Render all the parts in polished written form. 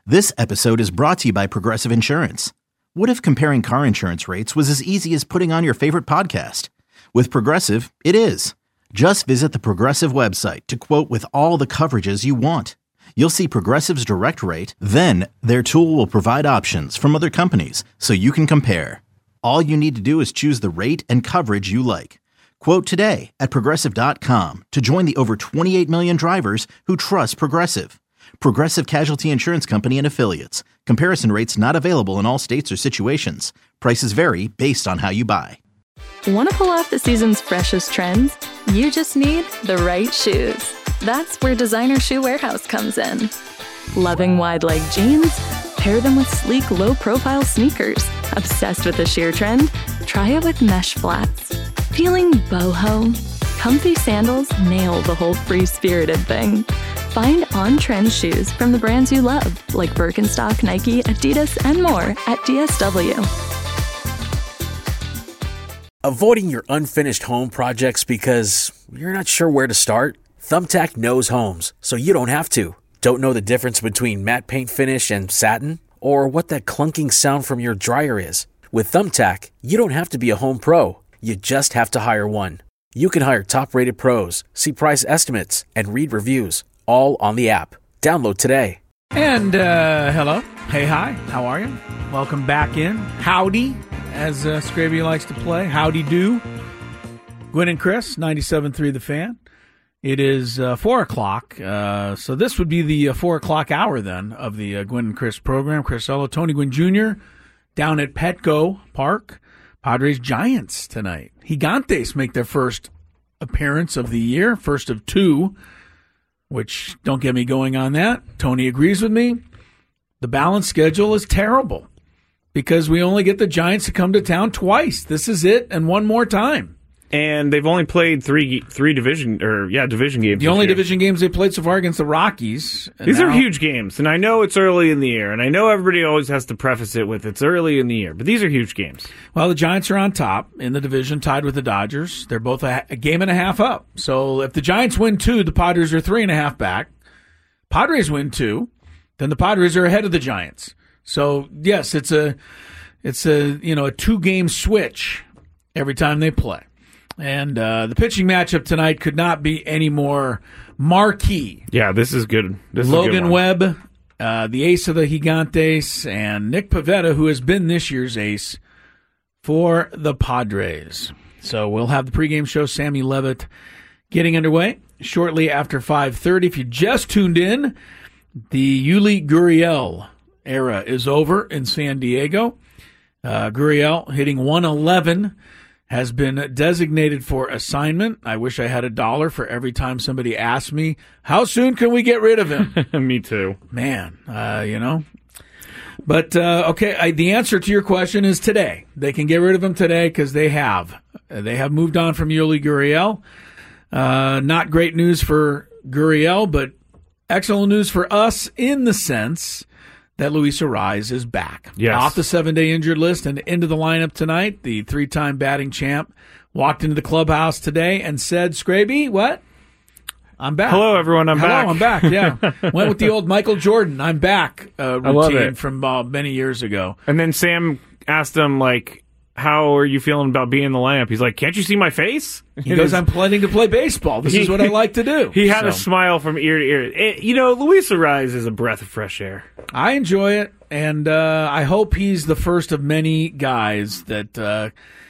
This episode is brought to you by Progressive Insurance. What if comparing car insurance rates was as easy as putting on your favorite podcast? With Progressive, it is. Just visit the Progressive website to quote with all the coverages you want. You'll see Progressive's direct rate, then their tool will provide options from other companies so you can compare. All you need to do is choose the rate and coverage you like. Quote today at Progressive.com to join the over 28 million drivers who trust Progressive. Progressive Casualty Insurance Company and Affiliates. Comparison rates not available in all states or situations. Prices vary based on how you buy. Want to pull off the season's freshest trends? You just need the right shoes. That's where Designer Shoe Warehouse comes in. Loving wide-leg jeans? Pair them with sleek, low-profile sneakers. Obsessed with the sheer trend? Try it with mesh flats. Feeling boho? Comfy sandals nail the whole free-spirited thing. Find on-trend shoes from the brands you love, like Birkenstock, Nike, Adidas, and more at DSW. Avoiding your unfinished home projects because you're not sure where to start? Thumbtack knows homes, so you don't have to. Don't know the difference between matte paint finish and satin? Or what that clunking sound from your dryer is? With Thumbtack, you don't have to be a home pro. You just have to hire one. You can hire top-rated pros, see price estimates, and read reviews, all on the app. Download today. And hello. Hey, hi. How are you? Welcome back in. Howdy, as Scraby likes to play. Howdy do. Gwen and Chris, 97.3 The Fan. It is 4 o'clock. So this would be the 4 o'clock hour then of the Gwen and Chris program. Chris Ello, Tony Gwynn Jr. down at Petco Park. Padres Giants tonight. Gigantes make their first appearance of the year, first of two, which don't get me going on that. Tony agrees with me. The balanced schedule is terrible because we only get the Giants to come to town twice. This is it, and one more time. And they've only played three division games. The only division games they played so far against the Rockies. These are huge games, and I know it's early in the year, and I know everybody always has to preface it with it's early in the year, but these are huge games. Well, the Giants are on top in the division, tied with the Dodgers. They're both a game and a half up. So if the Giants win 2, the Padres are 3.5 back. Padres win 2, then the Padres are ahead of the Giants. So yes, it's a 2-game switch every time they play. And the pitching matchup tonight could not be any more marquee. Yeah, this is good. Logan Webb, the ace of the Gigantes, and Nick Pivetta, who has been this year's ace for the Padres. So we'll have the pregame show, Sammy Levitt, getting underway shortly after 5:30. If you just tuned in, the Yuli Gurriel era is over in San Diego. Gurriel hitting 111. Has been designated for assignment. I wish I had $1 for every time somebody asked me, how soon can we get rid of him? Me too. Man, But, okay, the answer to your question is today. They can get rid of him today because they have. They have moved on from Yuli Gurriel. Not great news for Gurriel, but excellent news for us in the sense that Luis Arraez is back. Yes. Off the 7-day injured list and into the lineup tonight. The 3-time batting champ walked into the clubhouse today and said, Scraby, what? I'm back. Hello, everyone. I'm back. I'm back, yeah. Went with the old Michael Jordan, I'm back routine from many years ago. And then Sam asked him, how are you feeling about being in the lineup? He's like, can't you see my face? He goes, I'm planning to play baseball. This is what I like to do. He had a smile from ear to ear. Luis Arraez is a breath of fresh air. I enjoy it, and I hope he's the first of many guys that, the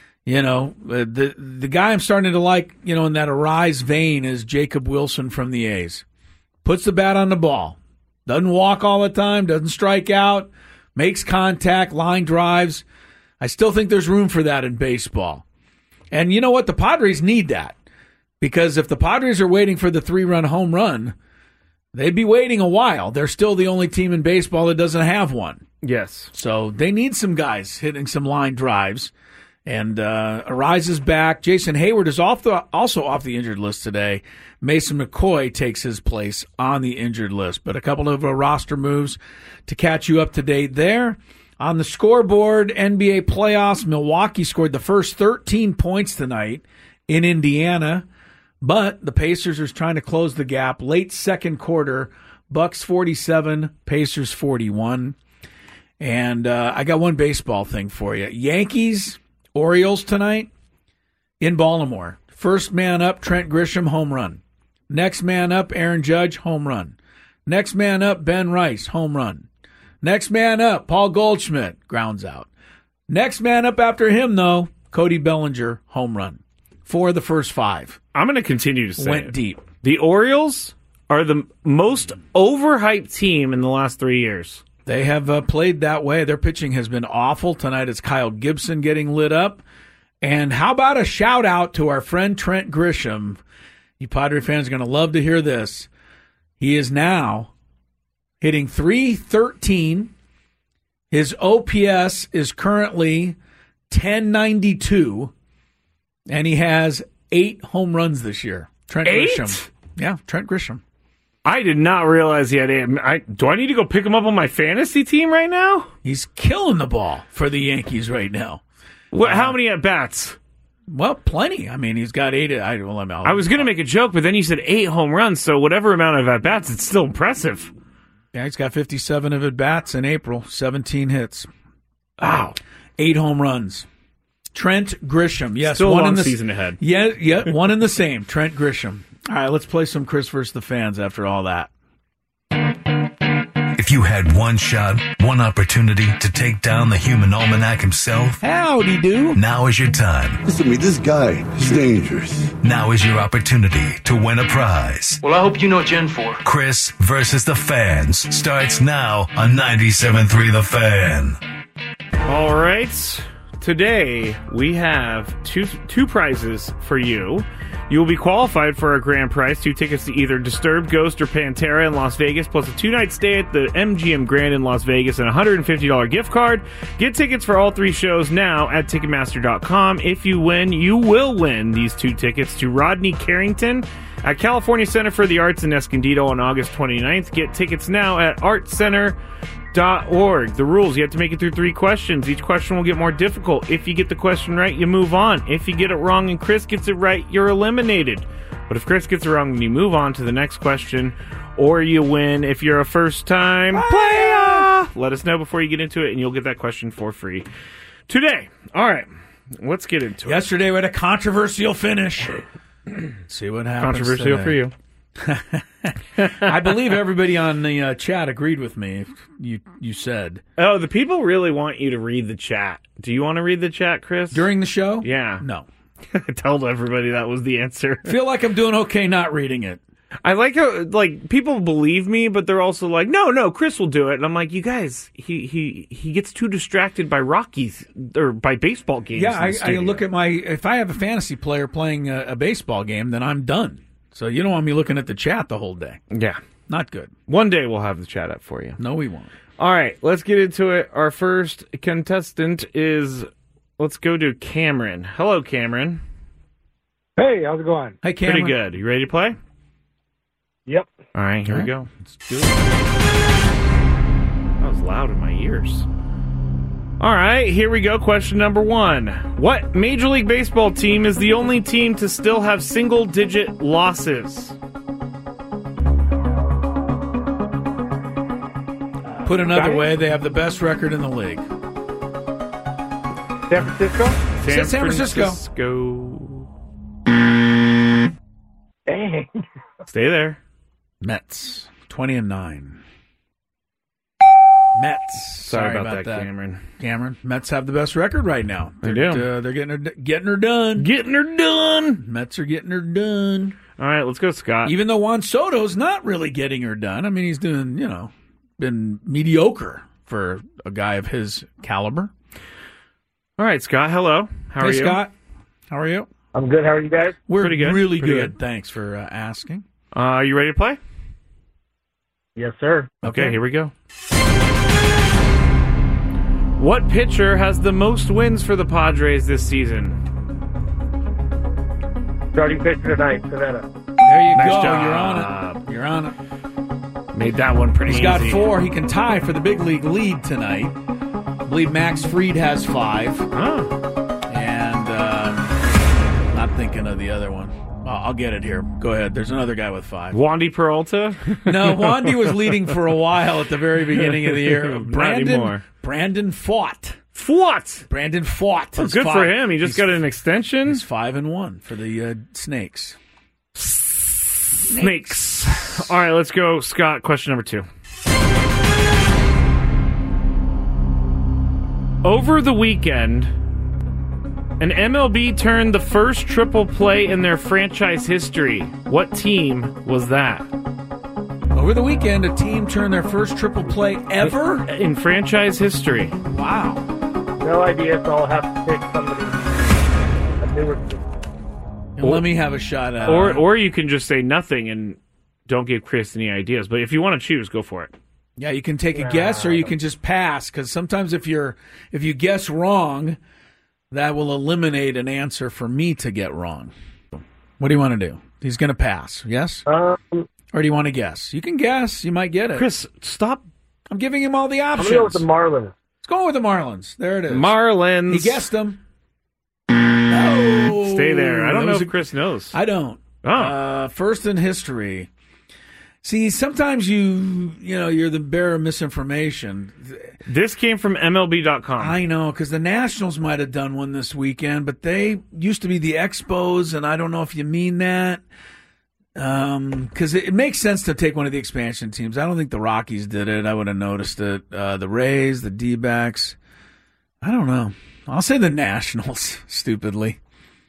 guy I'm starting to like, in that Arraez vein is Jacob Wilson from the A's. Puts the bat on the ball. Doesn't walk all the time, doesn't strike out, makes contact, line drives. I still think there's room for that in baseball. And you know what? The Padres need that. Because if the Padres are waiting for the 3-run home run, they'd be waiting a while. They're still the only team in baseball that doesn't have one. Yes. So they need some guys hitting some line drives. And Arraez is back. Jason Hayward is also off the injured list today. Mason McCoy takes his place on the injured list. But a couple of roster moves to catch you up to date there. On the scoreboard, NBA playoffs, Milwaukee scored the first 13 points tonight in Indiana, but the Pacers are trying to close the gap. Late second quarter, Bucks 47, Pacers 41. And I got one baseball thing for you. Yankees, Orioles tonight in Baltimore. First man up, Trent Grisham, home run. Next man up, Aaron Judge, home run. Next man up, Ben Rice, home run. Next man up, Paul Goldschmidt, grounds out. Next man up after him, though, Cody Bellinger, home run. 4 of the first 5. I'm going to continue to say Went it. deep. The Orioles are the most overhyped team in the last 3 years. They have played that way. Their pitching has been awful. Tonight it's Kyle Gibson getting lit up. And how about a shout-out to our friend Trent Grisham? You Padre fans are going to love to hear this. He is now hitting .313. His OPS is currently 1092, and he has 8 home runs this year. Trent 8? Grisham. Yeah, Trent Grisham. I did not realize he had 8. Do I need to go pick him up on my fantasy team right now? He's killing the ball for the Yankees right now. How many at-bats? Well, plenty. I mean, he's got 8. I was going to make a joke, but then you said 8 home runs, so whatever amount of at-bats, it's still impressive. Yeah, he's got 57 of at-bats in April, 17 hits. Wow. 8 home runs. Trent Grisham. Yes, still a one long in the season ahead. Yeah, one in the same. Trent Grisham. All right, let's play some Chris versus the fans after all that. If you had one shot, one opportunity to take down the human almanac himself, Howdy do. now is your time. Listen to me, this guy is dangerous. Now is your opportunity to win a prize. Well, I hope you know Gen 4. Chris versus the fans starts now on 97.3 The Fan. All right. Today, we have two prizes for you. You will be qualified for our grand prize, 2 tickets to either Disturbed, Ghost, or Pantera in Las Vegas, plus a 2-night stay at the MGM Grand in Las Vegas and a $150 gift card. Get tickets for all 3 shows now at Ticketmaster.com. If you win, you will win these 2 tickets to Rodney Carrington at California Center for the Arts in Escondido on August 29th. Get tickets now at artcenter.org. The rules: you have to make it through 3 questions. Each question will get more difficult. If you get the question right, you move on. If you get it wrong and Chris gets it right, you're eliminated. But if Chris gets it wrong, then you move on to the next question, or you win if you're a first-time player. Let us know before you get into it, and you'll get that question for free today. All right, let's get into it. Yesterday we had a controversial finish. See what happens. Controversial today. for you. I believe everybody on the chat agreed with me. You said Oh, the people really want you to read the chat. Do you want to read the chat, Chris? during the show. Yeah. No. I told everybody that was the answer. Feel like I'm doing okay not reading it. I like how people believe me, but they're also like, no, Chris will do it. And I'm like, you guys, he gets too distracted by Rockies or by baseball games. Yeah, in the I studio. look at if I have a fantasy player playing a baseball game, then I'm done. So you don't want me looking at the chat the whole day. Yeah. Not good. One day we'll have the chat up for you. No, we won't. All right, let's get into it. Our first contestant is, let's go to Cameron. Hello, Cameron. Hey, how's it going? Hey, Cameron. Pretty good. You ready to play? Yep. All right, here we go. Let's do it. That was loud in my ears. All right, here we go. Question number 1. What Major League Baseball team is the only team to still have single-digit losses? Put another way, they have the best record in the league. San Francisco? San Francisco. Dang. Stay there. Mets, 20-9. Mets. Sorry about that, Cameron. Mets have the best record right now. They do. They're getting her done. Getting her done. Mets are getting her done. All right, let's go, Scott. Even though Juan Soto's not really getting her done. I mean, he's doing, been mediocre for a guy of his caliber. All right, Scott, hello. How are you? Hey, Scott. How are you? I'm good. How are you guys? We're Pretty good. really Pretty good. good. Thanks for asking. You ready to play? Yes, sir. Okay, here we go. What pitcher has the most wins for the Padres this season? Starting pitcher tonight, Savannah. There you Nice go. job. You're on it. Made that one pretty He's easy. got 4. He can tie for the big league lead tonight. I believe Max Fried has 5. Oh. And not thinking of the other one. I'll get it here. Go ahead. There's another guy with 5. Wandy Peralta? No, Wandy was leading for a while at the very beginning of the year. Not anymore. Brandon Fought. Brandon Fought. Oh, good for him. He just got an extension. He's 5-1 for the Snakes. Snakes. All right, let's go, Scott. Question number 2. Over the weekend, an MLB turned the first triple play in their franchise history. What team was that? Over the weekend, a team turned their first triple play ever? In franchise history. Wow. No idea, so I'll have to pick somebody. A newer team. And let me have a shot at it. Or you can just say nothing and don't give Chris any ideas. But if you want to choose, go for it. Yeah, you can take a guess or you can just pass, because sometimes if you guess wrong, that will eliminate an answer for me to get wrong. What do you want to do? He's going to pass, yes? Or do you want to guess? You can guess. You might get it. Chris, stop. I'm giving him all the options. I'm going to go with the Marlins. Let's go with the Marlins. There it is. Marlins. He guessed them. No. Stay there. I don't know if Chris knows. I don't. Oh. First in history. See, sometimes you're the bearer of misinformation. This came from MLB.com. I know, because the Nationals might have done one this weekend, but they used to be the Expos, and I don't know if you mean that. Because it makes sense to take one of the expansion teams. I don't think the Rockies did it. I would have noticed it. The Rays, the D-backs. I don't know. I'll say the Nationals, stupidly.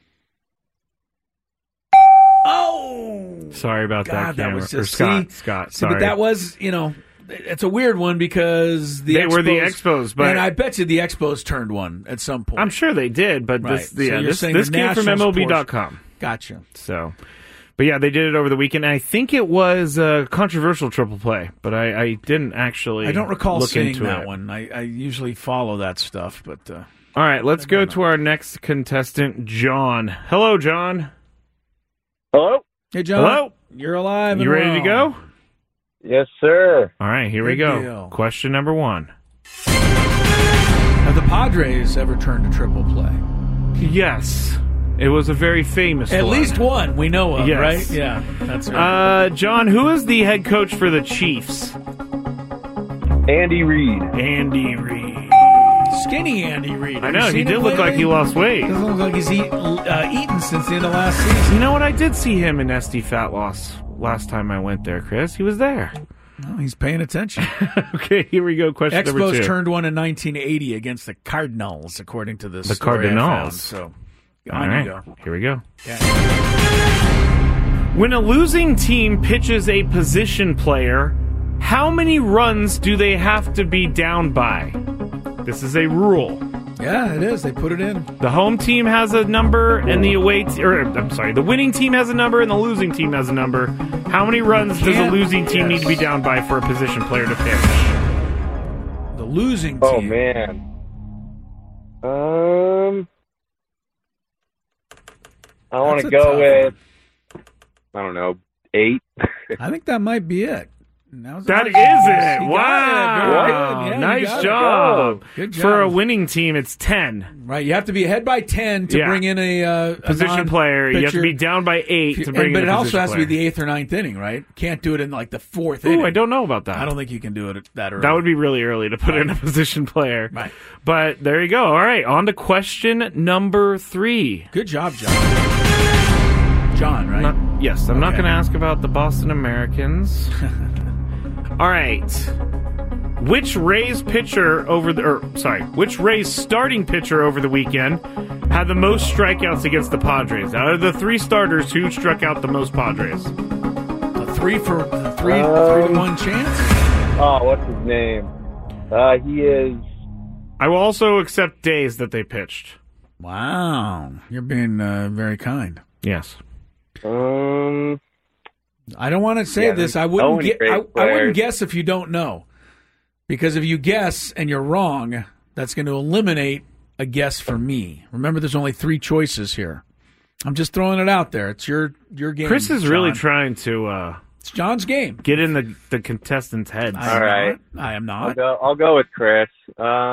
Oh! Sorry about God, that, that was just Scott. See, Sorry. but that was, it's a weird one because they were the Expos, but and I bet you the Expos turned one at some point. I'm sure they did, but Right. this So you're saying this the came from Nationals MLB.com. Gotcha. So, but yeah, they did it over the weekend. And I think it was a controversial triple play, but I didn't actually. I don't recall look seeing into that it. one. I usually follow that stuff, but all right, let's go to our next contestant, John. Hello, John. Hello? hey, John. Hello. You're alive. You and ready to well. go? Yes, sir. All right, here we Good go. deal. Question number 1. Have the Padres ever turned a triple play? Yes, it was a very famous At one. least one we know of, Yes. right? Yeah, that's right. John, who is the head coach for the Chiefs? Andy Reid. Andy Reid. Skinny Andy Reid. I know, he did look like he lost weight. Doesn't look like he's eaten since the end of last season. You know what? I did see him in SD Fat Loss last time I went there, Chris. He was there. No, he's paying attention. Okay, here we go. Question number 2. Expos turned one in 1980 against the Cardinals, according to this. The story I found. Cardinals. So, All on right, you go. here we go. Yeah. When a losing team pitches a position player, how many runs do they have to be down by? This is a rule. Yeah, it is. They put it in. The home team has a number, and the winning team has a number, and the losing team has a number. How many runs does a losing team need to be down by for a position player to pitch? The losing team. Oh, man. I want That's to a go tough with, I don't know, 8. I think that might be it. That is it. You Wow. got it. Very good. Yeah, you nice got it. job. Good job. For a winning team, it's 10. Right, you have to be ahead by 10 to Yeah. bring in a Position player. You have to non-pitcher. be down by 8 to bring in But a it also position has to be player. the 8th or 9th inning, right? Can't do it in like the 4th inning. Ooh, I don't know about that. I don't think you can do it that early. That would be really early to put in a position player. Right. But there you go. All right, on to question number 3. Good job, John. John, right? Yes, I'm not Okay. going to ask about the Boston Americans. All right. Which Rays starting pitcher over the weekend had the most strikeouts against the Padres? Out of the 3 starters, who struck out the most Padres? A 3-1 chance? Oh, what's his name? He is... I will also accept days that they pitched. Wow. You're being very kind. Yes. I don't want to say this. I wouldn't guess if you don't know. Because if you guess and you're wrong, that's going to eliminate a guess for me. Remember, there's only 3 choices here. I'm just throwing it out there. It's your game. Chris is John. really trying to It's John's game. get in the contestants' heads. All right. I am not. I'll go with Chris.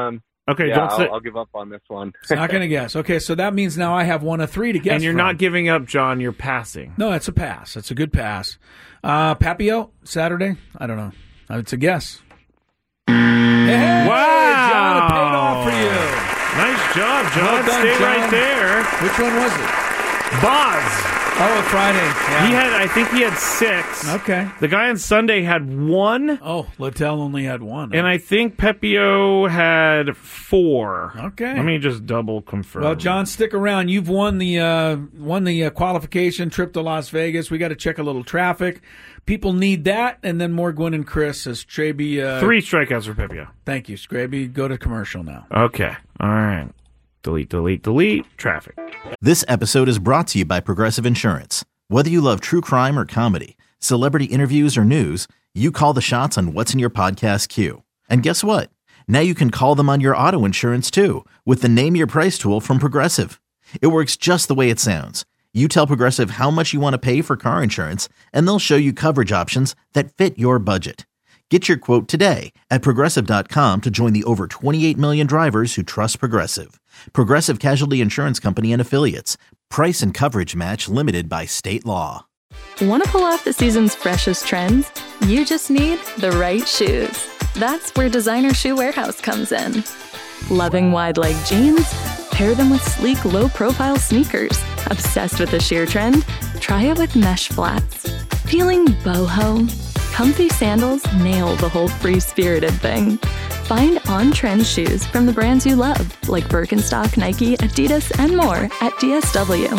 Okay, Yeah, don't say. I'll give up on this one. It's not going to guess. Okay, so that means now I have one of three to guess. And you're from. not giving up, John. You're passing. No, it's a pass. It's a good pass. Papio, Saturday? I don't know. It's a guess. Hey, Wow. John, it paid off for you. Nice job, John. Well done, Stay John. right there. Which one was it? Boz. Oh, Friday. Yeah. I think he had 6. Okay. The guy on Sunday had 1. Oh, Littell only had 1. And I think Pepio had 4. Okay. Let me just double confirm. Well, John, stick around. You've won the qualification trip to Las Vegas. We got to check a little traffic. People need that, and then more Gwen and Chris as Straby. 3 strikeouts for Pepio. Thank you, Straby. Go to commercial now. Okay. All right. Delete. Traffic. This episode is brought to you by Progressive Insurance. Whether you love true crime or comedy, celebrity interviews or news, you call the shots on what's in your podcast queue. And guess what? Now you can call them on your auto insurance too with the Name Your Price tool from Progressive. It works just the way it sounds. You tell Progressive how much you want to pay for car insurance, and they'll show you coverage options that fit your budget. Get your quote today at Progressive.com to join the over 28 million drivers who trust Progressive. Progressive Casualty Insurance Company and Affiliates. Price and coverage match limited by state law. Want to pull off the season's freshest trends? You just need the right shoes. That's where Designer Shoe Warehouse comes in. Loving wide leg jeans? Pair them with sleek, low-profile sneakers. Obsessed with the sheer trend? Try it with mesh flats. Feeling boho? Comfy sandals nail the whole free-spirited thing. Find on-trend shoes from the brands you love, like Birkenstock, Nike, Adidas, and more at DSW.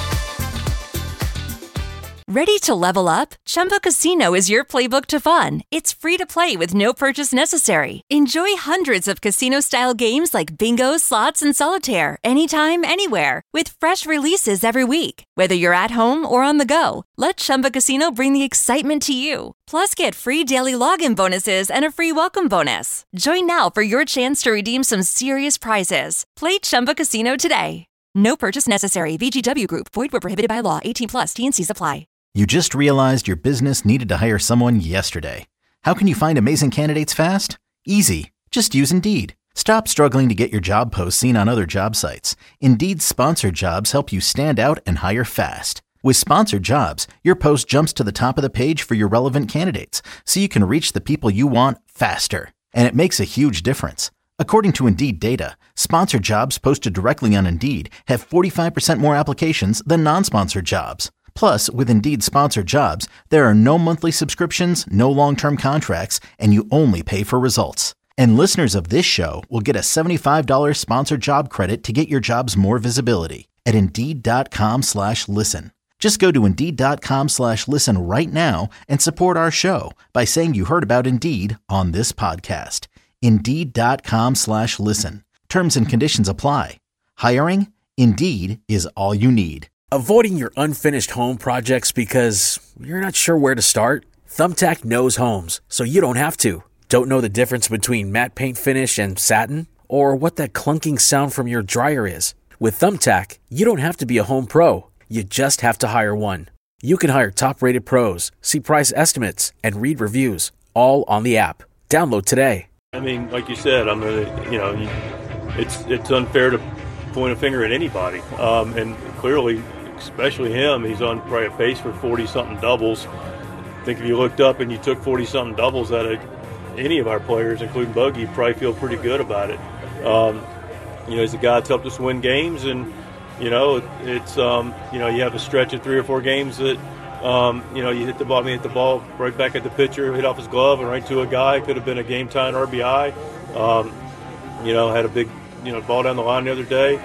Ready to level up? Chumba Casino is your playbook to fun. It's free to play with no purchase necessary. Enjoy hundreds of casino-style games like bingo, slots, and solitaire anytime, anywhere with fresh releases every week. Whether you're at home or on the go, let Chumba Casino bring the excitement to you. Plus, get free daily login bonuses and a free welcome bonus. Join now for your chance to redeem some serious prizes. Play Chumba Casino today. No purchase necessary. VGW Group. Void where prohibited by law. 18+. T&Cs apply. You just realized your business needed to hire someone yesterday. How can you find amazing candidates fast? Easy. Just use Indeed. Stop struggling to get your job posts seen on other job sites. Indeed's sponsored jobs help you stand out and hire fast. With sponsored jobs, your post jumps to the top of the page for your relevant candidates, so you can reach the people you want faster. And it makes a huge difference. According to Indeed data, sponsored jobs posted directly on Indeed have 45% more applications than non-sponsored jobs. Plus, with Indeed sponsored jobs, there are no monthly subscriptions, no long-term contracts, and you only pay for results. And listeners of this show will get a $75 sponsored job credit to get your jobs more visibility at Indeed.com/listen. Just go to Indeed.com/listen right now and support our show by saying you heard about Indeed on this podcast. Indeed.com/listen. Terms and conditions apply. Hiring? Indeed is all you need. Avoiding your unfinished home projects because you're not sure where to start? Thumbtack knows homes, so you don't have to. Don't know the difference between matte paint finish and satin? Or what that clunking sound from your dryer is? With Thumbtack, you don't have to be a home pro. You just have to hire one. You can hire top-rated pros, see price estimates, and read reviews, all on the app. Download today. I mean, like you said, it's unfair to point a finger at anybody, and clearly, especially him, he's on probably a pace for 40-something doubles. I think if you looked up and you took 40-something doubles out of any of our players, including Buggy, you'd probably feel pretty good about it. He's a guy that's helped us win games, and you have a stretch of 3 or 4 games that you hit the ball right back at the pitcher, hit off his glove and right to a guy. Could have been a game-tying RBI. Had a big ball down the line the other day.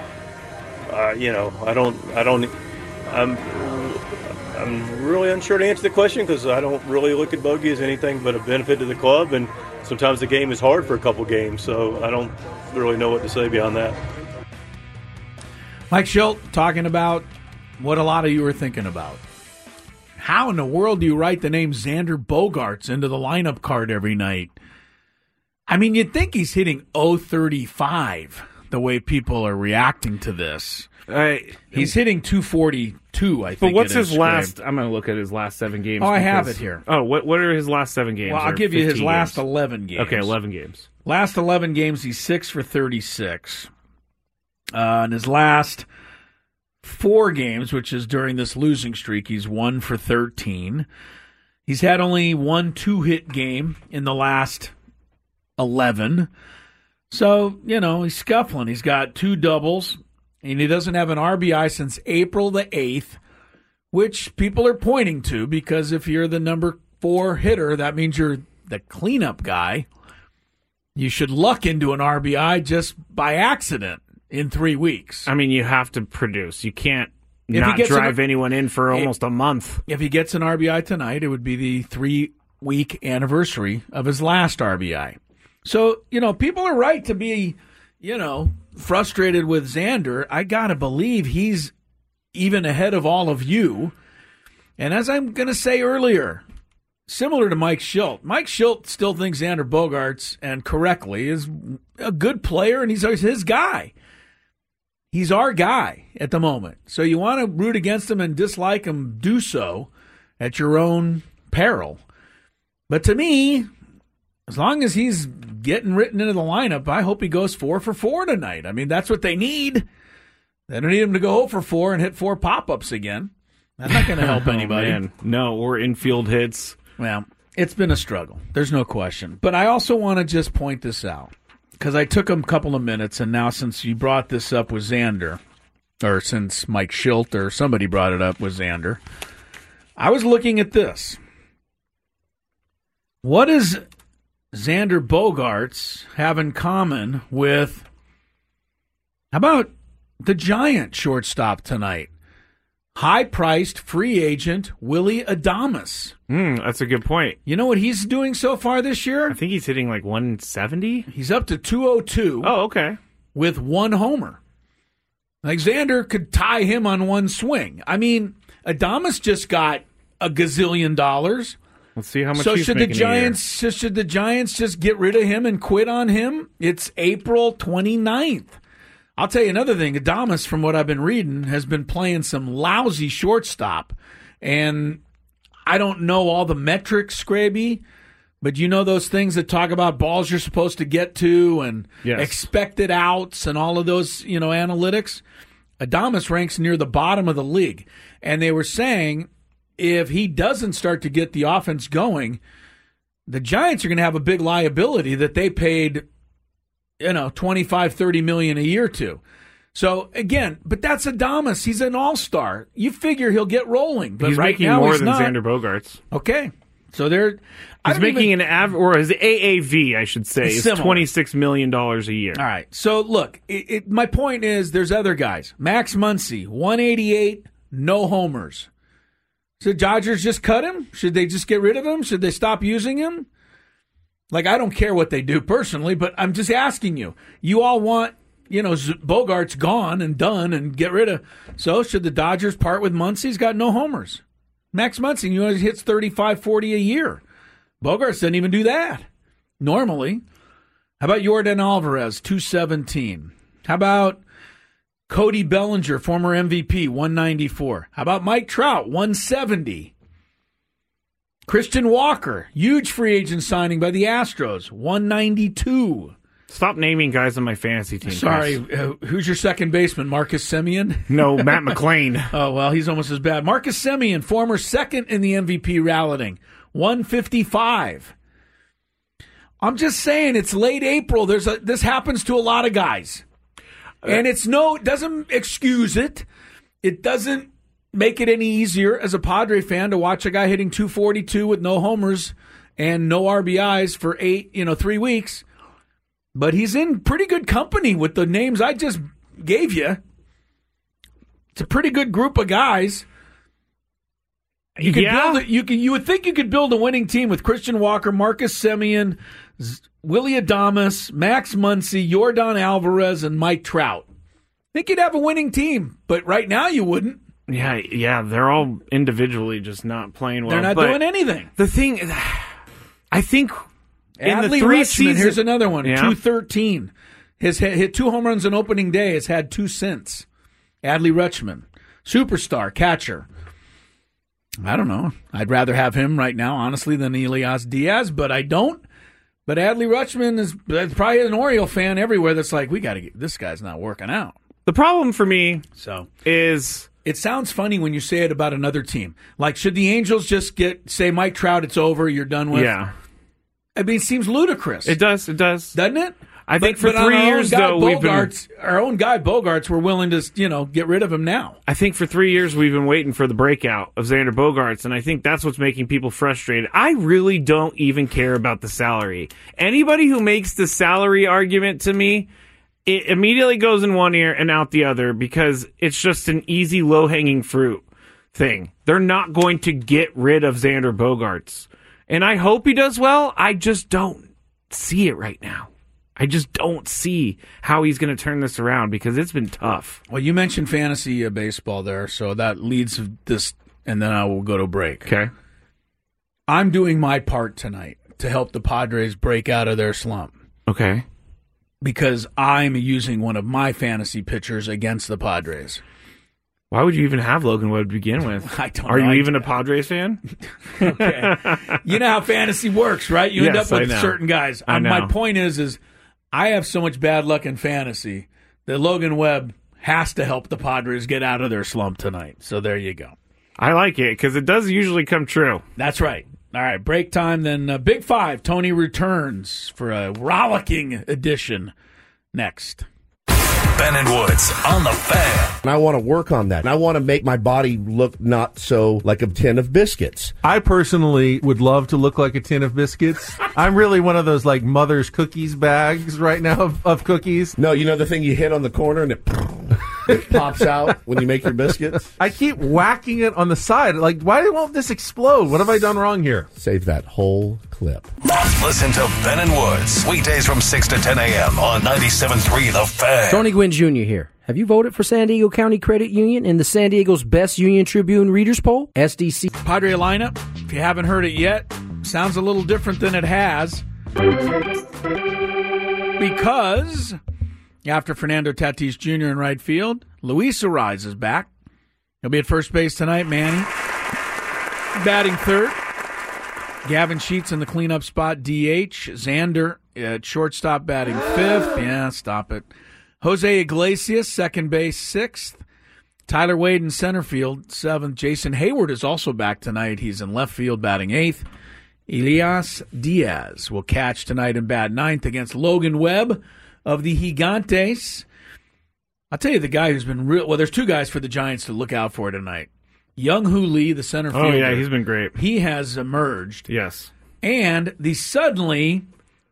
I'm really unsure to answer the question because I don't really look at Bogey as anything but a benefit to the club, and sometimes the game is hard for a couple games, so I don't really know what to say beyond that. Mike Schilt talking about what a lot of you are thinking about. How in the world do you write the name Xander Bogaerts into the lineup card every night? I mean, you'd think he's hitting .035 the way people are reacting to this. He's hitting .242, I think. But what's his Scrape. last? I'm going to look at his last 7 games. Oh, I have it here. Oh, what are his last 7 games? Well, I'll give you his last games? 11 games. Okay, 11 games. Last 11 games, he's 6 for 36. In his last 4 games, which is during this losing streak, he's 1 for 13. He's had only 1 2-hit game in the last 11. So, he's scuffling. He's got 2 doubles, and he doesn't have an RBI since April the 8th, which people are pointing to because if you're the number 4 hitter, that means you're the cleanup guy. You should luck into an RBI just by accident in 3 weeks. I mean, you have to produce. You can't not drive anyone in for almost a month. If he gets an RBI tonight, it would be the 3-week anniversary of his last RBI. So, people are right to be, frustrated with Xander. I got to believe he's even ahead of all of you. And as I'm going to say earlier, similar to Mike Schilt still thinks Xander Bogaerts, and correctly, is a good player, and he's his guy. He's our guy at the moment. So you want to root against him and dislike him, do so at your own peril. But to me, as long as he's getting written into the lineup, I hope he goes 4 for 4 tonight. I mean, that's what they need. They don't need him to go 0 for 4 and hit 4 pop-ups again. That's not going to help anybody. Man. No, or infield hits. Well, it's been a struggle. There's no question. But I also want to just point this out, because I took him a couple of minutes, and now since you brought this up with Xander, or since Mike Schilt or somebody brought it up with Xander, I was looking at this. What does Xander Bogaerts have in common with, how about the Giant shortstop tonight? High-priced free agent Willy Adames. That's a good point. You know what he's doing so far this year? I think he's hitting like 170. He's up to 202. Oh, okay. With 1 homer. Like Xander could tie him on one swing. I mean, Adames just got a gazillion dollars. Let's see how much so he's should making the Giants just get rid of him and quit on him? It's April 29th. I'll tell you another thing. Adames, from what I've been reading, has been playing some lousy shortstop. And I don't know all the metrics, Scraby, but you know those things that talk about balls you're supposed to get to and expected outs and all of those, analytics. Adames ranks near the bottom of the league. And they were saying if he doesn't start to get the offense going, the Giants are going to have a big liability that they paid – $25-30 million a year to. So, again, but that's Adames. He's an all-star. You figure he'll get rolling. But he's right making now, more he's than not. Xander Bogaerts. Okay. So he's making his AAV, I should say, is $26 million a year. All right. So, look, my point is there's other guys. Max Muncy, 188, no homers. Should Dodgers just cut him? Should they just get rid of him? Should they stop using him? Like, I don't care what they do personally, but I'm just asking you. You all want, Bogaerts gone and done and get rid of. So should the Dodgers part with Muncy? He's got no homers. Max Muncy, he hits 35, 40 a year. Bogaerts doesn't even do that normally. How about Yordan Alvarez, 217? How about Cody Bellinger, former MVP, 194? How about Mike Trout, 170? Christian Walker, huge free agent signing by the Astros, 192. Stop naming guys on my fantasy team. Sorry, who's your second baseman, Marcus Semien? No, Matt McClain. Oh, well, he's almost as bad. Marcus Semien, former second in the MVP balloting, 155. I'm just saying, it's late April. This happens to a lot of guys. And it doesn't excuse it. It doesn't make it any easier as a Padre fan to watch a guy hitting 242 with no homers and no RBIs for 3 weeks. But he's in pretty good company with the names I just gave you. It's a pretty good group of guys. You would think you could build a winning team with Christian Walker, Marcus Semien, Willy Adames, Max Muncy, Yordan Alvarez, and Mike Trout. Think you'd have a winning team, but right now you wouldn't. Yeah, they're all individually just not playing well. They're not doing anything. The thing, I think, in the 3 seasons, here's another one, 213. Has hit 2 home runs on opening day. Has had 2 since. Adley Rutschman, superstar catcher. I don't know. I'd rather have him right now, honestly, than Elias Diaz, but I don't. But Adley Rutschman is probably an Oriole fan everywhere that's like, we got to get this guy's not working out. The problem for me is it sounds funny when you say it about another team. Like, should the Angels just say Mike Trout, it's over, you're done with? Yeah. I mean, it seems ludicrous. It does. Doesn't it? I think for 3 years, though, our own guy Bogarts, we're willing to, get rid of him now. I think for 3 years we've been waiting for the breakout of Xander Bogaerts, and I think that's what's making people frustrated. I really don't even care about the salary. Anybody who makes the salary argument to me, it immediately goes in one ear and out the other because it's just an easy, low-hanging fruit thing. They're not going to get rid of Xander Bogaerts. And I hope he does well. I just don't see it right now. I just don't see how he's going to turn this around because it's been tough. Well, you mentioned fantasy baseball there, so that leads this, and then I will go to break. Okay. I'm doing my part tonight to help the Padres break out of their slump. Okay. Because I'm using one of my fantasy pitchers against the Padres. Why would you even have Logan Webb to begin with? I don't know. Are you even a Padres fan? Okay. You know how fantasy works, right? You end up with certain guys. My point is I have so much bad luck in fantasy that Logan Webb has to help the Padres get out of their slump tonight. So there you go. I like it because it does usually come true. That's right. All right, break time. Then Big Five. Tony returns for a rollicking edition next. Ben and Woods on the Fan. And I want to work on that. And I want to make my body look not so like a tin of biscuits. I personally would love to look like a tin of biscuits. I'm really one of those like mother's cookies bags right now of cookies. No, you know the thing you hit on the corner and it pops out when you make your biscuits? I keep whacking it on the side. Like, why won't this explode? What have I done wrong here? Save that whole clip. Listen to Ben and Woods weekdays from 6 to 10 a.m. on 97.3 The Fan. Tony Gwynn Jr. here. Have you voted for San Diego County Credit Union in the San Diego's Best Union Tribune Readers Poll? SDC. Padre lineup, if you haven't heard it yet, sounds a little different than it has. Because after Fernando Tatis Jr. in right field, Luis Arraez is back. He'll be at first base tonight. Manny batting third. Gavin Sheets in the cleanup spot, DH. Xander at shortstop batting fifth. Yeah, stop it. Jose Iglesias, second base, sixth. Tyler Wade in center field, seventh. Jason Hayward is also back tonight. He's in left field batting eighth. Elias Diaz will catch tonight and bat ninth against Logan Webb of the Gigantes. I'll tell you the guy who's been real. Well, there's two guys for the Giants to look out for tonight. Young-Hoo Lee, the center fielder. Oh, yeah, he's been great. He has emerged. Yes. And the suddenly,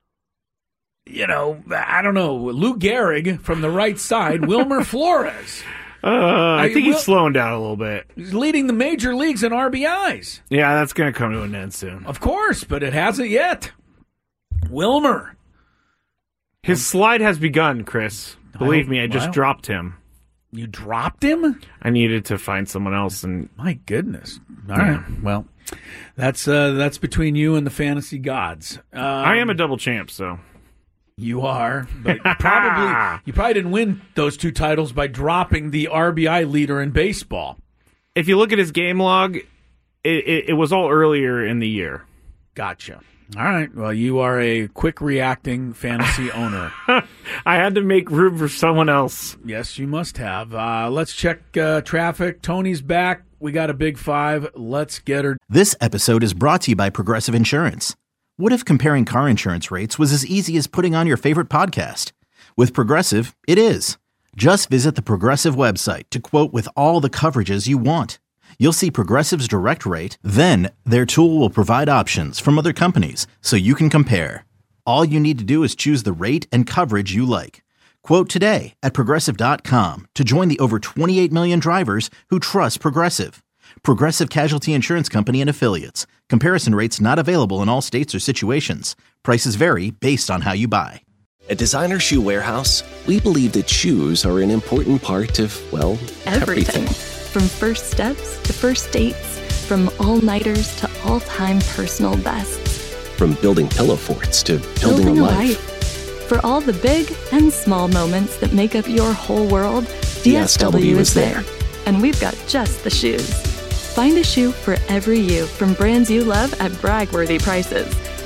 I don't know, Lou Gehrig from the right side, Wilmer Flores. I think he's slowing down a little bit. He's leading the major leagues in RBIs. Yeah, that's going to come to an end soon. Of course, but it hasn't yet. Wilmer. His slide has begun, Chris. Believe me, I just dropped him. You dropped him? I needed to find someone else. And my goodness. All right. Well, that's between you and the fantasy gods. I am a double champ, so. You are, but you probably didn't win those two titles by dropping the RBI leader in baseball. If you look at his game log, it was all earlier in the year. Gotcha. All right. Well, you are a quick-reacting fantasy owner. I had to make room for someone else. Yes, you must have. Let's check traffic. Tony's back. We got a big five. Let's get her. This episode is brought to you by Progressive Insurance. What if comparing car insurance rates was as easy as putting on your favorite podcast? With Progressive, it is. Just visit the Progressive website to quote with all the coverages you want. You'll see Progressive's direct rate, then their tool will provide options from other companies so you can compare. All you need to do is choose the rate and coverage you like. Quote today at Progressive.com to join the over 28 million drivers who trust Progressive. Progressive Casualty Insurance Company and Affiliates. Comparison rates not available in all states or situations. Prices vary based on how you buy. At Designer Shoe Warehouse, we believe that shoes are an important part of, well, everything. From first steps to first dates, from all-nighters to all-time personal bests. From building pillow forts to building a life. For all the big and small moments that make up your whole world, DSW is there. And we've got just the shoes. Find a shoe for every you from brands you love at brag-worthy prices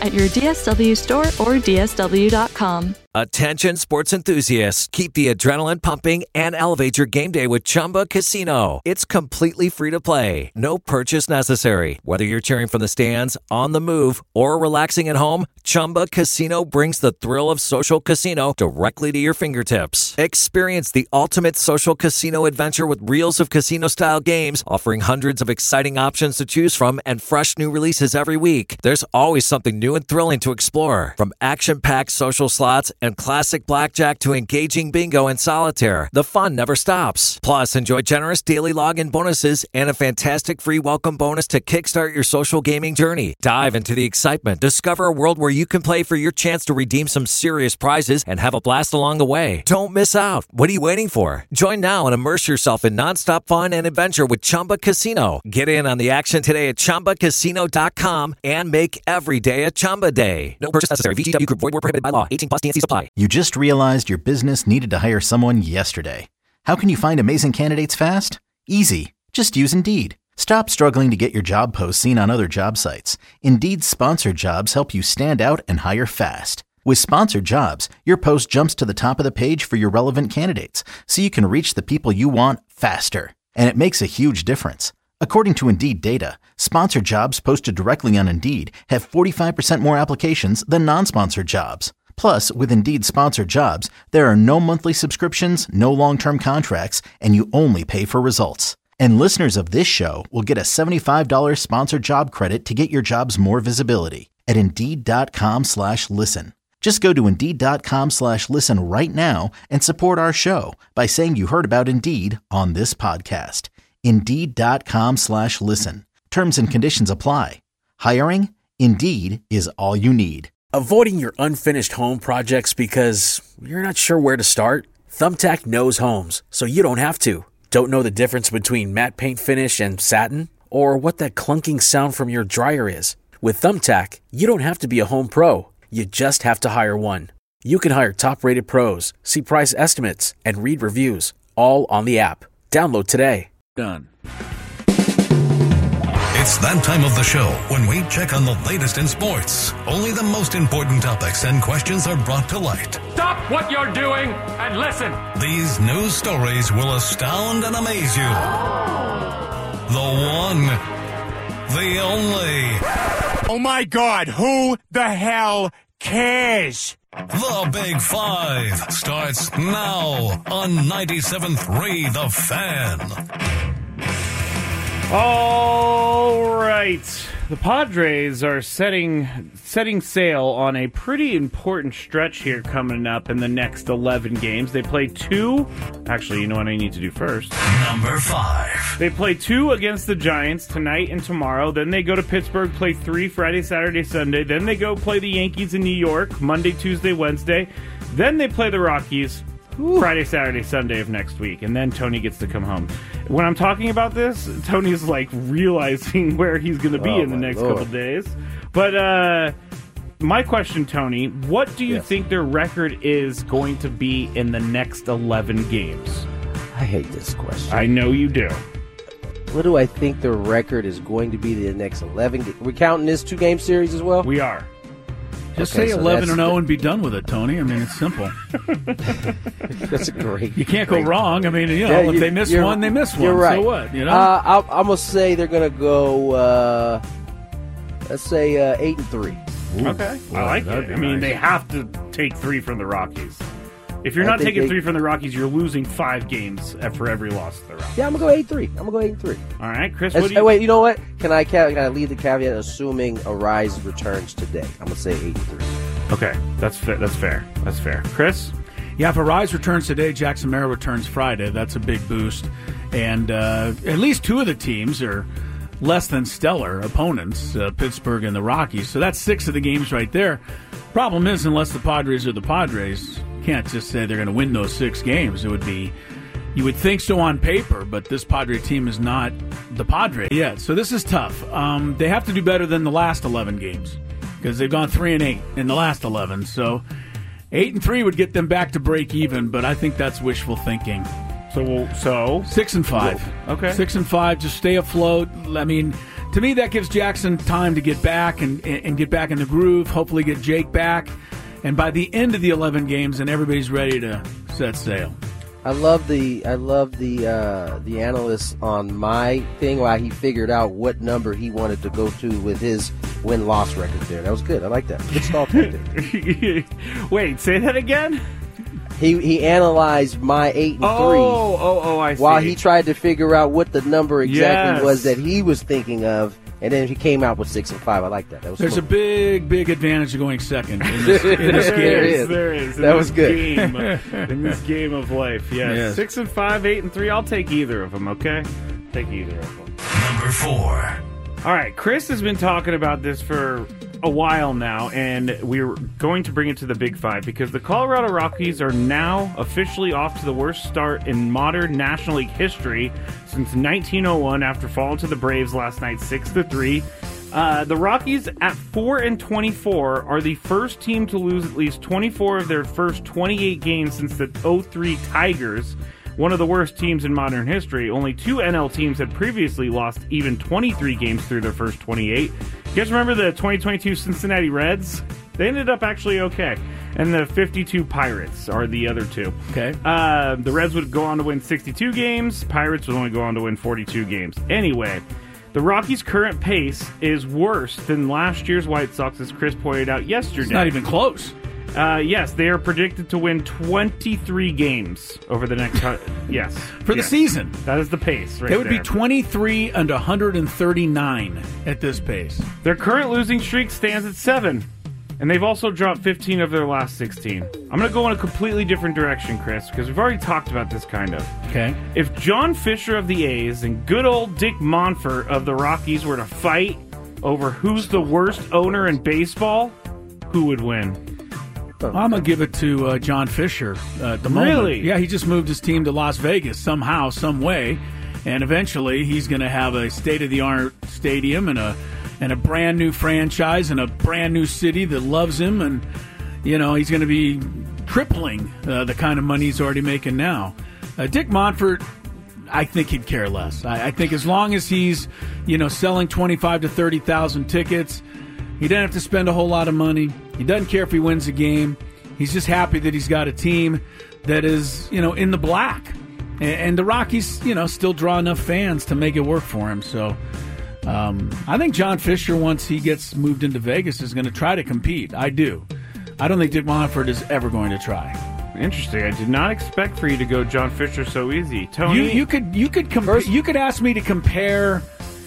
at your DSW store or DSW.com. Attention sports enthusiasts, keep the adrenaline pumping and elevate your game day with Chumba Casino. It's completely free to play. No purchase necessary. Whether you're cheering from the stands, on the move, or relaxing at home, Chumba Casino brings the thrill of social casino directly to your fingertips. Experience the ultimate social casino adventure with reels of casino-style games, offering hundreds of exciting options to choose from and fresh new releases every week. There's always something new and thrilling to explore. From action-packed social slots and classic blackjack to engaging bingo and solitaire, the fun never stops. Plus, enjoy generous daily login bonuses and a fantastic free welcome bonus to kickstart your social gaming journey. Dive into the excitement. Discover a world where you can play for your chance to redeem some serious prizes and have a blast along the way. Don't miss out. What are you waiting for? Join now and immerse yourself in nonstop fun and adventure with Chumba Casino. Get in on the action today at ChumbaCasino.com and make every day a Chumba day. No purchase necessary. VGW Group. Void where prohibited by law. 18+ TNC supply. You just realized your business needed to hire someone yesterday. How can you find amazing candidates fast? Easy. Just use Indeed. Stop struggling to get your job posts seen on other job sites. Indeed's sponsored jobs help you stand out and hire fast. With sponsored jobs, your post jumps to the top of the page for your relevant candidates, so you can reach the people you want faster. And it makes a huge difference. According to Indeed data, sponsored jobs posted directly on Indeed have 45% more applications than non-sponsored jobs. Plus, with Indeed sponsored jobs, there are no monthly subscriptions, no long-term contracts, and you only pay for results. And listeners of this show will get a $75 sponsored job credit to get your jobs more visibility at Indeed.com/listen. Just go to Indeed.com/listen right now and support our show by saying you heard about Indeed on this podcast. Indeed.com/listen. Terms and conditions apply. Hiring? Indeed is all you need. Avoiding your unfinished home projects because you're not sure where to start? Thumbtack knows homes, so you don't have to. Don't know the difference between matte paint finish and satin? Or what that clunking sound from your dryer is? With Thumbtack, you don't have to be a home pro. You just have to hire one. You can hire top-rated pros, see price estimates, and read reviews, all on the app. Download today. Done. It's that time of the show when we check on the latest in sports. Only the most important topics and questions are brought to light. Stop what you're doing and listen. These news stories will astound and amaze you. The one, the only. Oh my God, who the hell cares? The Big Five starts now on 97.3 The Fan. All right. The Padres are setting sail on a pretty important stretch here coming up in the next 11 games. They play two. Actually, you know what I need to do first? Number 5. They play 2 against the Giants tonight and tomorrow. Then they go to Pittsburgh, play 3 Friday, Saturday, Sunday. Then they go play the Yankees in New York Monday, Tuesday, Wednesday. Then they play the Rockies Friday, Saturday, Sunday of next week, and then Tony gets to come home. When I'm talking about this, Tony's like realizing where he's going to be in the next couple days. But my question, Tony, what do you think their record is going to be in the next 11 games? I hate this question. I know you do. What do I think their record is going to be the next 11 games? We're counting this 2-game series as well? We are. Just say 11-0 and be done with it, Tony. I mean, it's simple. That's a great. You can't go wrong. I mean, if they miss one, they miss one. You're right. So what? You know. I'm gonna say they're gonna go. Let's say 8-3. Okay, I like it. I mean, they have to take 3 from the Rockies. If you're not taking 3 from the Rockies, you're losing 5 games for every loss to the Rockies. Yeah, I'm gonna go 8-3. All right, Chris. What do you? Wait, you know what? Can I leave the caveat assuming Arise returns today? I'm gonna say 8-3. Okay, that's fair. Chris. Yeah, if Arise returns today, Jackson Merrill returns Friday. That's a big boost, and at least 2 of the teams are less than stellar opponents, Pittsburgh and the Rockies. So that's 6 of the games right there. Problem is, unless the Padres are the Padres, you can't just say they're going to win those 6 games. It would be, you would think so on paper, but this Padre team is not the Padres yet. So this is tough. They have to do better than the last 11 games because they've gone 3-8 in the last 11. So 8-3 would get them back to break even, but I think that's wishful thinking. So 6-5. Okay. 6-5. Just stay afloat. I mean, to me, that gives Jackson time to get back and get back in the groove, hopefully get Jake back. And by the end of the 11 games, then everybody's ready to set sail. I love the analyst on my thing, why he figured out what number he wanted to go to with his win-loss record there. That was good. I like that. Good stall tactic. Wait, say that again? He analyzed my 8-3. Oh, I see. While he tried to figure out what the number exactly was that he was thinking of, and then he came out with 6-5. I like that. That was There's cool. a big advantage of going second in this game. There is. In That this was good. Game, in this game of life, yes. 6-5, 8-3. I'll take either of them. Okay, take either of them. Number 4. All right, Chris has been talking about this for a while now, and we're going to bring it to the Big Five because the Colorado Rockies are now officially off to the worst start in modern National League history since 1901 after falling to the Braves last night 6-3. The Rockies at 4-24 are the first team to lose at least 24 of their first 28 games since the 03 Tigers. One of the worst teams in modern history. Only 2 NL teams had previously lost even 23 games through their first 28. You guys remember the 2022 Cincinnati Reds? They ended up actually okay. And the 52 Pirates are the other two. Okay. The Reds would go on to win 62 games. Pirates would only go on to win 42 games. Anyway, the Rockies' current pace is worse than last year's White Sox, as Chris pointed out yesterday. It's not even close. Yes, they are predicted to win 23 games over the next... yes. For the season. That is the pace right They would there. be 23 and 139 at this pace. Their current losing streak stands at 7, and they've also dropped 15 of their last 16. I'm going to go in a completely different direction, Chris, because we've already talked about this kind of. Okay. If John Fisher of the A's and good old Dick Monfort of the Rockies were to fight over who's the worst owner in baseball, who would win? I'm going to give it to John Fisher at the moment. Really? Yeah, he just moved his team to Las Vegas somehow, some way, and eventually he's going to have a state-of-the-art stadium and a brand-new franchise and a brand-new city that loves him, and, you know, he's going to be tripling the kind of money he's already making now. Dick Monfort, I think he'd care less. I think as long as he's, you know, selling 25 to 30,000 tickets, he doesn't have to spend a whole lot of money. He doesn't care if he wins a game. He's just happy that he's got a team that is, you know, in the black. And the Rockies, you know, still draw enough fans to make it work for him. So I think John Fisher, once he gets moved into Vegas, is going to try to compete. I do. I don't think Dick Monfort is ever going to try. Interesting. I did not expect for you to go John Fisher so easy. Tony? You could ask me to compare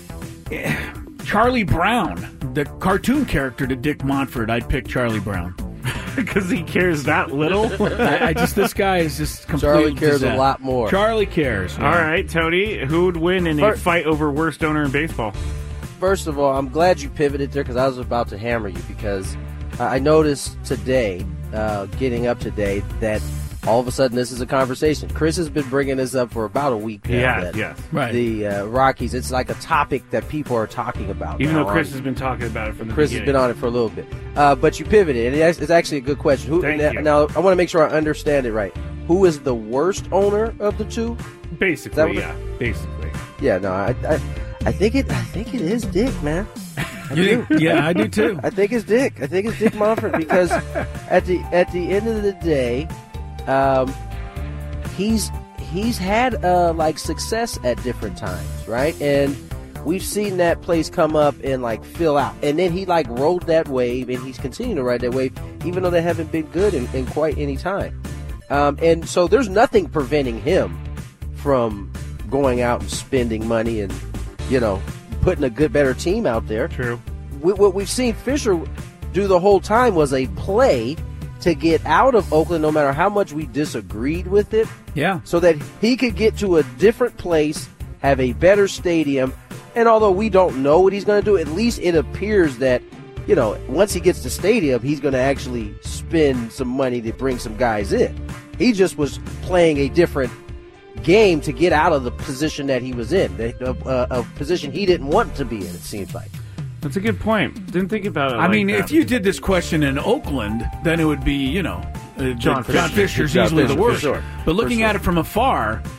Charlie Brown, the cartoon character, to Dick Monfort. I'd pick Charlie Brown. Because he cares that little? This guy is just completely Charlie cares a lot more. Charlie cares. Yeah. All right, Tony, who would win in a fight over worst owner in baseball? First of all, I'm glad you pivoted there because I was about to hammer you because I noticed today, getting up today, that all of a sudden this is a conversation. Chris has been bringing this up for about a week now. Yes. Right. The Rockies, it's like a topic that people are talking about. Even though Chris has been talking about it from the Chris beginning. has been on it for a little bit. But you pivoted, and it's actually a good question. Thank you. Now, I want to make sure I understand it right. Who is the worst owner of the two? Basically, yeah. Basically. Yeah, no, I think it is Dick, man. Yeah, I do too. I think it's Dick. I think it's Dick Monfort because at the end of the day, he's had like success at different times, right? And we've seen that place come up and like fill out, and then he like rode that wave, and he's continuing to ride that wave, even though they haven't been good in quite any time. And so there's nothing preventing him from going out and spending money and, you know, putting a better team out there. True. What we've seen Fisher do the whole time was a play to get out of Oakland, no matter how much we disagreed with it. Yeah. So that he could get to a different place, have a better stadium, and although we don't know what he's going to do, at least it appears that, you know, once he gets to stadium, he's going to actually spend some money to bring some guys in. He just was playing a different game to get out of the position that he was in, a position he didn't want to be in, it seems like. That's a good point. Didn't think about it. I mean, if you did this question in Oakland, then it would be, you know, John Fisher's easily the worst. Sure. But looking at it from afar,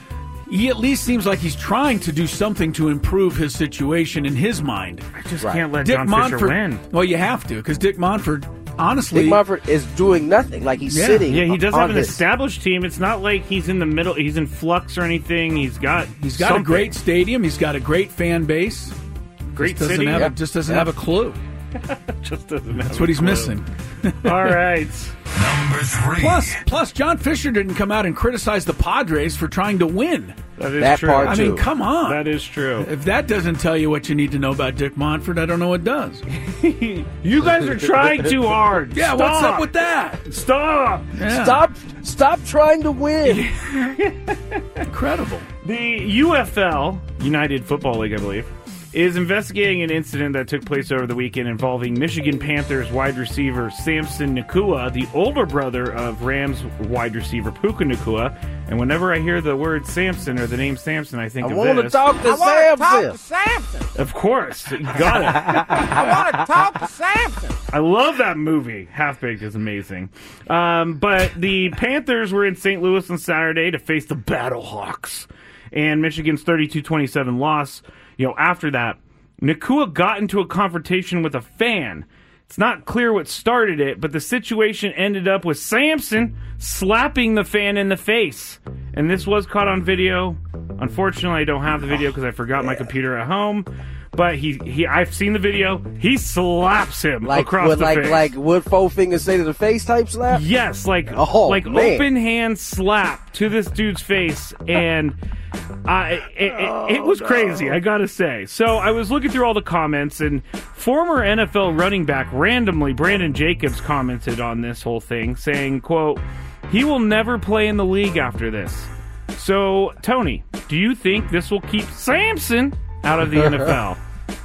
he at least seems like he's trying to do something to improve his situation in his mind. I just can't let John Fisher win. Well, you have to, because Dick Monfort, honestly... Dick Monfort is doing nothing. Like, he's sitting. Yeah, he doesn't have an his... established team. It's not like he's in the middle. He's in flux or anything. He's got a great stadium. He's got a great fan base. Great just city. Just doesn't have a clue. Just doesn't have That's what he's missing. All right. Number 3. Plus, John Fisher didn't come out and criticize the Padres for trying to win. That is true. I mean, come on. That is true. If that doesn't tell you what you need to know about Dick Monfort, I don't know what does. You guys are trying too hard. Yeah, Stop. what's up with that? Stop. Yeah. Stop trying to win. Incredible. The UFL, United Football League, I believe, is investigating an incident that took place over the weekend involving Michigan Panthers wide receiver Samson Nacua, the older brother of Rams wide receiver Puka Nacua. And whenever I hear the word Samson or the name Samson, I think of this. I want to talk to Samson. Of course. You got it. I want to talk to Samson. I love that movie. Half-Baked is amazing. But the Panthers were in St. Louis on Saturday to face the Battlehawks. And Michigan's 32-27 loss. After that, Nacua got into a confrontation with a fan. It's not clear what started it, but the situation ended up with Samson slapping the fan in the face. And this was caught on video. Unfortunately, I don't have the video because I forgot my computer at home. But I've seen the video. He slaps him across the face. Like would four fingers say to the face type slap? Yes, open hand slap to this dude's face, and it was crazy, I gotta say. So I was looking through all the comments, and former NFL running back randomly Brandon Jacobs commented on this whole thing, saying, quote, "He will never play in the league after this." So, Tony, do you think this will keep Samson out of the NFL?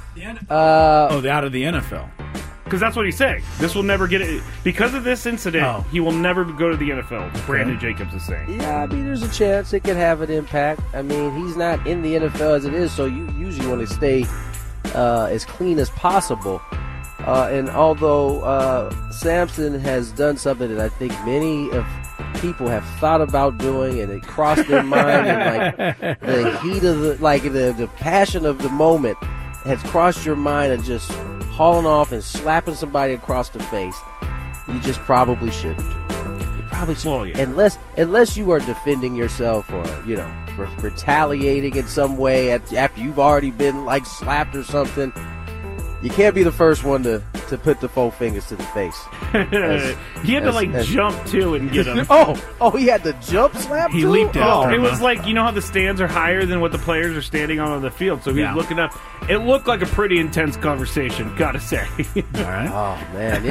Out of the NFL. Because that's what he's saying. This will never get it. Because of this incident, he will never go to the NFL, Brandon Jacobs is saying. Yeah, I mean, there's a chance it could have an impact. I mean, he's not in the NFL as it is, so you usually want to stay as clean as possible. And although Samson has done something that I think many of people have thought about doing, and it crossed their mind, and the heat of the passion of the moment has crossed your mind, and just hauling off and slapping somebody across the face, you just probably shouldn't. You probably shouldn't. Unless you are defending yourself or retaliating in some way after you've already been slapped or something. You can't be the first one to put the four fingers to the face. He had to jump too and get him. He had to jump slap. He leaped out. It was how the stands are higher than what the players are standing on the field. So he was looking up. It looked like a pretty intense conversation, gotta say. All right. Oh man,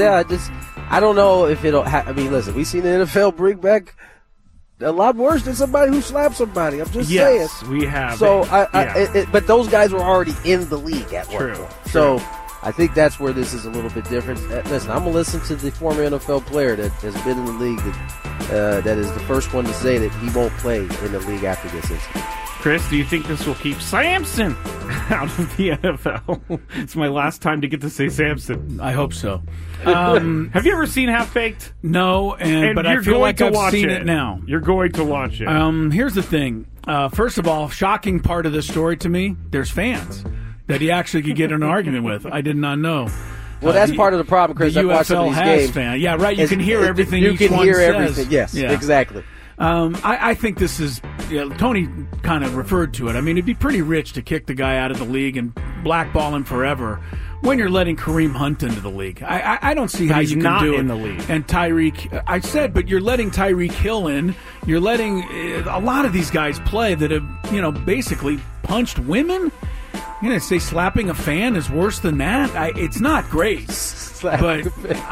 I don't know if it'll. I mean, listen, we've seen the NFL bring back a lot worse than somebody who slapped somebody. I'm just saying. Yes, we have. So, but those guys were already in the league at one point. So, I think that's where this is a little bit different. Listen, I'm going to listen to the former NFL player that has been in the league that is the first one to say that he won't play in the league after this incident. Chris, do you think this will keep Samson out of the NFL? It's my last time to get to say Samson. I hope so. Have you ever seen Half-Baked? No, but I feel like I've seen it now. You're going to watch it. Here's the thing. First of all, shocking part of this story to me, there's fans that he actually could get in an argument with. I did not know. Well, that's part of the problem, Chris. The UFL has games. Fan. Yeah, right. You can hear everything each one says. You can hear everything. Yes, exactly. I think this is, Tony kind of referred to it. I mean, it'd be pretty rich to kick the guy out of the league and blackball him forever when you're letting Kareem Hunt into the league. I don't see how you can do it. He's not in the league. And Tyreek, I said, but you're letting Tyreek Hill in. You're letting a lot of these guys play that have, basically punched women. Say slapping a fan is worse than that. It's not great. But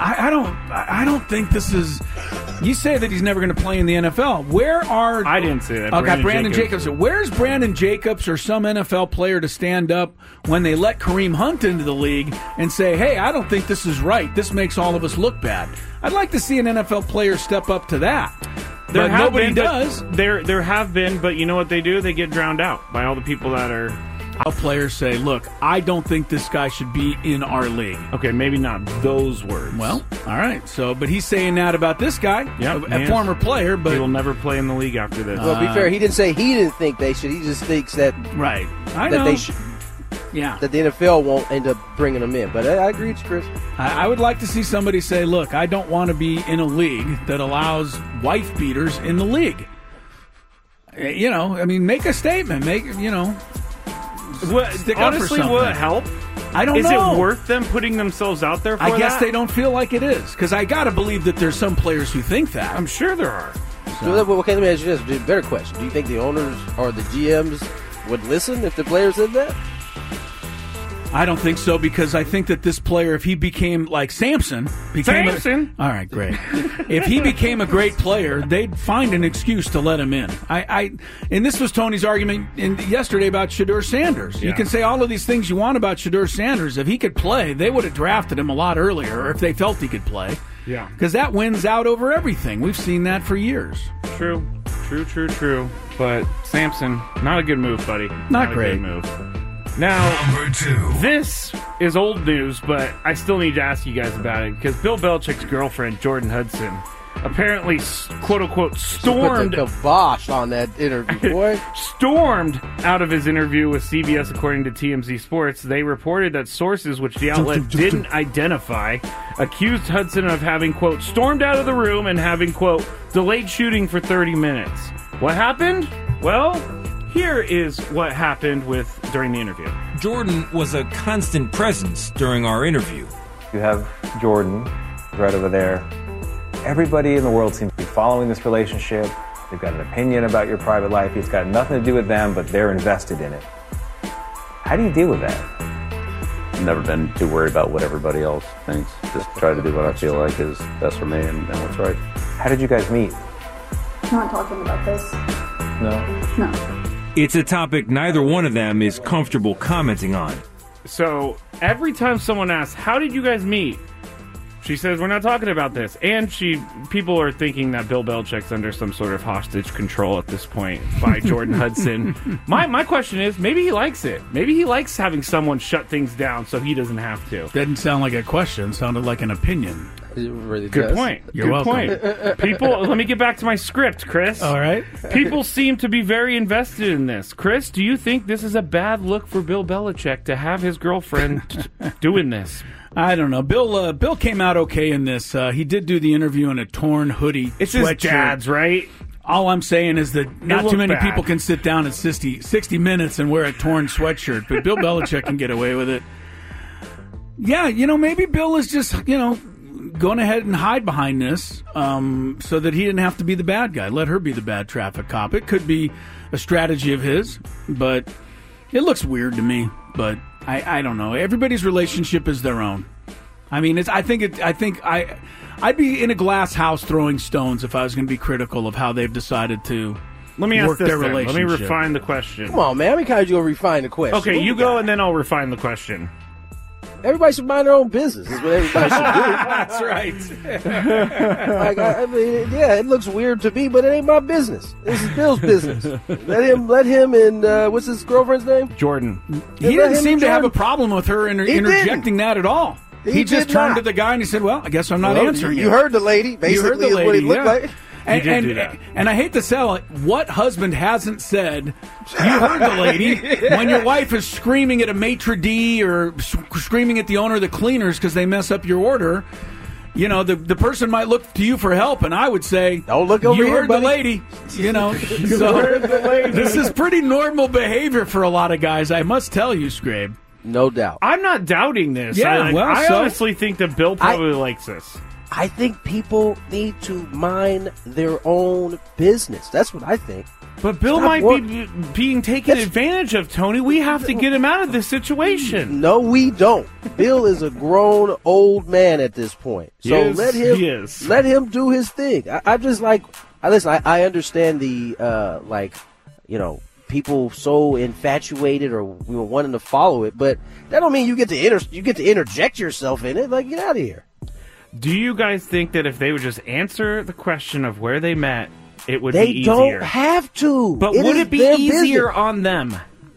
I don't think this is. You say that he's never going to play in the NFL. Where are I didn't say that. Okay, Brandon Jacobs. Where's Brandon Jacobs or some NFL player to stand up when they let Kareem Hunt into the league and say, "Hey, I don't think this is right. This makes all of us look bad." I'd like to see an NFL player step up to that. But nobody does. There have been, but you know what they do? They get drowned out by all the people that are How players say, look, I don't think this guy should be in our league. Okay, maybe not those words. Well, all right. So, but he's saying that about this guy, a former player, but he will never play in the league after this. Well, to be fair, he didn't say he didn't think they should. He just thinks that they should. Yeah, that the NFL won't end up bringing them in. But I agree with you, Chris. I would like to see somebody say, look, I don't want to be in a league that allows wife beaters in the league. You know, I mean, make a statement. Stick up for something. Will it help? I don't know. Is it worth them putting themselves out there for I guess that? they don't feel like it is, because I got to believe that there's some players who think that. I'm sure there are. So, okay, let me ask you this. Better question. Do you think the owners or the GMs would listen if the players said that? I don't think so, because I think that this player, if he became like Samson. All right, great. If he became a great player, they'd find an excuse to let him in. And this was Tony's argument yesterday about Shedeur Sanders. Yeah. You can say all of these things you want about Shedeur Sanders. If he could play, they would have drafted him a lot earlier, or if they felt he could play. Yeah. Because that wins out over everything. We've seen that for years. True. But Samson, not a good move, buddy. Not great. A good move. Now, number 2. This is old news, but I still need to ask you guys about it, because Bill Belichick's girlfriend, Jordan Hudson, apparently, quote-unquote, stormed... Put the kibosh on that interview, boy. Stormed out of his interview with CBS, according to TMZ Sports. They reported that sources, which the outlet didn't identify, accused Hudson of having, quote, stormed out of the room and having, quote, delayed shooting for 30 minutes. What happened? Well, here is what happened during the interview. Jordan was a constant presence during our interview. You have Jordan right over there. Everybody in the world seems to be following this relationship. They've got an opinion about your private life. It's got nothing to do with them, but they're invested in it. How do you deal with that? Never been too worried about what everybody else thinks. Just try to do what I feel like is best for me and what's right. How did you guys meet? Not talking about this. No. It's a topic neither one of them is comfortable commenting on. So every time someone asks, how did you guys meet? She says, we're not talking about this. And people are thinking that Bill Belichick's under some sort of hostage control at this point by Jordan Hudson. My question is, maybe he likes it. Maybe he likes having someone shut things down so he doesn't have to. Didn't sound like a question. Sounded like an opinion. It really Good does. point. You're welcome. Point. People, let me get back to my script, Chris. All right. People seem to be very invested in this. Chris, do you think this is a bad look for Bill Belichick to have his girlfriend doing this? I don't know. Bill came out okay in this. He did do the interview in a torn hoodie. It's sweatshirt. his dad's, right? All I'm saying is that not too many bad. people can sit down at 60 minutes and wear a torn sweatshirt, but Bill Belichick can get away with it. Yeah, maybe Bill is just, going ahead and hide behind this so that he didn't have to be the bad guy. Let her be the bad traffic cop. It could be a strategy of his, but it looks weird to me. But I don't know. Everybody's relationship is their own. I mean, I'd be in a glass house throwing stones if I was going to be critical of how they've decided to Let me ask work this their then. relationship. Let me refine the question. Come on, man. How many times you going to refine the question? Okay, you go and then I'll refine the question. Everybody should mind their own business. Is what everybody should do. That's right. It looks weird to me, but it ain't my business. This is Bill's business. Let him and what's his girlfriend's name? Jordan. He didn't seem to have a problem with her interjecting that at all. He just turned to the guy and he said, well, I guess I'm not answering you. Heard the lady. Basically, is what he looked like. And I hate to sell it. What husband hasn't said, you heard the lady, when your wife is screaming at a maitre d' or screaming at the owner of the cleaners because they mess up your order, the person might look to you for help, and I would say, don't look over you here, heard buddy. the lady. This is pretty normal behavior for a lot of guys, I must tell you, Scrabe. No doubt. I'm not doubting this. Yeah, I honestly think that Bill probably likes this. I think people need to mind their own business. That's what I think. But Bill might be being taken advantage of, Tony. We have to get him out of this situation. No, we don't. Bill is a grown old man at this point. So let him do his thing. I'm just like, listen, I understand the, people so infatuated or wanting to follow it, but that don't mean you get to interject yourself in it. Like, get out of here. Do you guys think that if they would just answer the question of where they met, it would be easier? They don't have to. But would it be easier on them?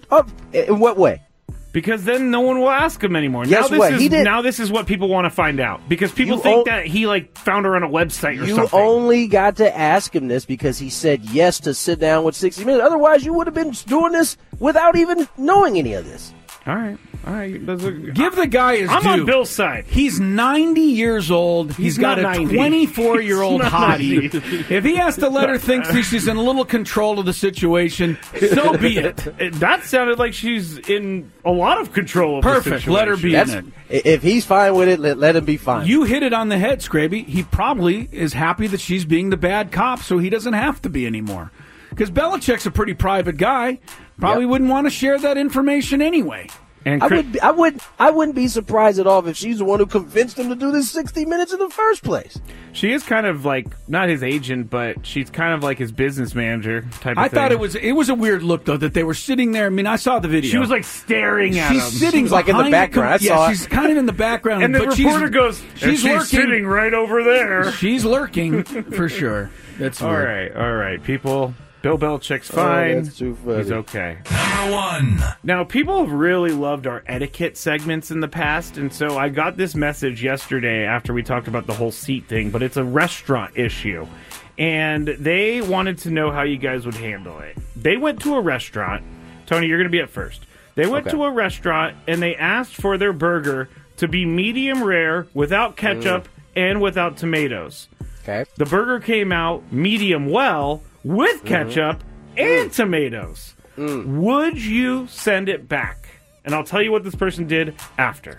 In what way? Because then no one will ask him anymore. Guess what? Now this is what people want to find out. Because people think that he found her on a website or something. You only got to ask him this because he said yes to sit down with 60 Minutes. Otherwise, you would have been doing this without even knowing any of this. All right. Give the guy his I'm due. on Bill's side. He's 90 years old. He's got a 24-year-old hottie. If he has to let her think she's in a little control of the situation, so be it. That sounded like she's in a lot of control of the Perfect. situation. Let her be in it. If he's fine with it, let him be fine. You hit it on the head, Scraby. He probably is happy that she's being the bad cop, so he doesn't have to be anymore. Because Belichick's a pretty private guy. Probably wouldn't want to share that information anyway. And I wouldn't be surprised at all if she's the one who convinced him to do this 60 Minutes in the first place. She is kind of like, not his agent, but she's kind of like his business manager type of thing. I thought it was a weird look, though, that they were sitting there. I mean, I saw the video. She was like staring at him. She's sitting like in the background. I saw it. She's kind of in the background. And the but reporter goes, she's lurking. sitting right over there. She's lurking, for sure. That's weird. All right, people. Bill Belichick's fine. That's too funny. He's okay. Number 1. Now, people have really loved our etiquette segments in the past, and so I got this message yesterday after we talked about the whole seat thing, but it's a restaurant issue. And they wanted to know how you guys would handle it. They went to a restaurant. Tony, you're going to be at first. They went to a restaurant, and they asked for their burger to be medium rare, without ketchup, and without tomatoes. Okay. The burger came out medium well, with ketchup and tomatoes. Would you send it back? And I'll tell you what this person did after.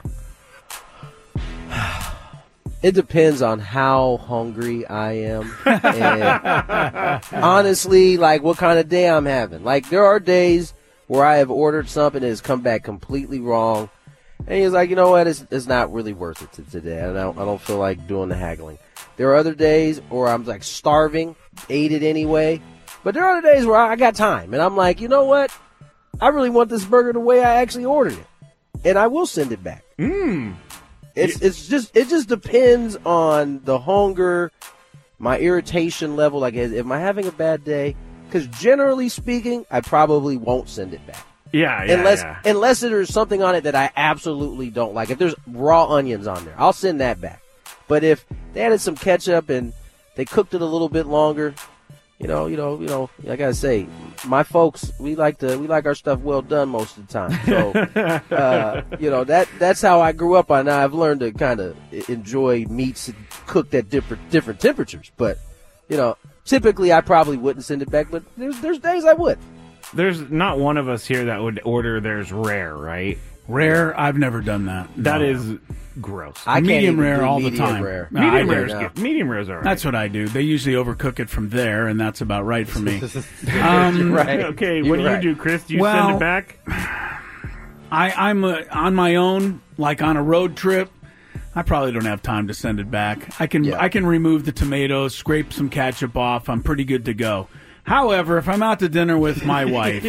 It depends on how hungry I am. And honestly, like what kind of day I'm having. Like there are days where I have ordered something that has come back completely wrong. And he's like, you know what, it's not really worth it today. I don't feel like doing the haggling. There are other days where I'm like starving, ate it anyway. But there are other days where I got time. And I'm like, you know what? I really want this burger the way I actually ordered it. And I will send it back. It just depends on the hunger, my irritation level. Like, am I having a bad day? Because generally speaking, I probably won't send it back. Unless there's something on it that I absolutely don't like. If there's raw onions on there, I'll send that back. But if they added some ketchup and they cooked it a little bit longer, you know, I gotta say, my folks, we like our stuff well done most of the time. So, that's how I grew up. Now I've learned to kind of enjoy meats cooked at different temperatures. But, typically I probably wouldn't send it back. But there's days I would. There's not one of us here that would order theirs rare, right? Rare? I've never done that. That is gross. I medium can't rare all the medium time. Rare. No, Medium rare is all right. That's what I do. They usually overcook it from there, and that's about right for me. Right. Okay, what do you do, Chris? Do you send it back? I'm on my own, like on a road trip. I probably don't have time to send it back. I can remove the tomatoes, scrape some ketchup off. I'm pretty good to go. However, if I'm out to dinner with my wife,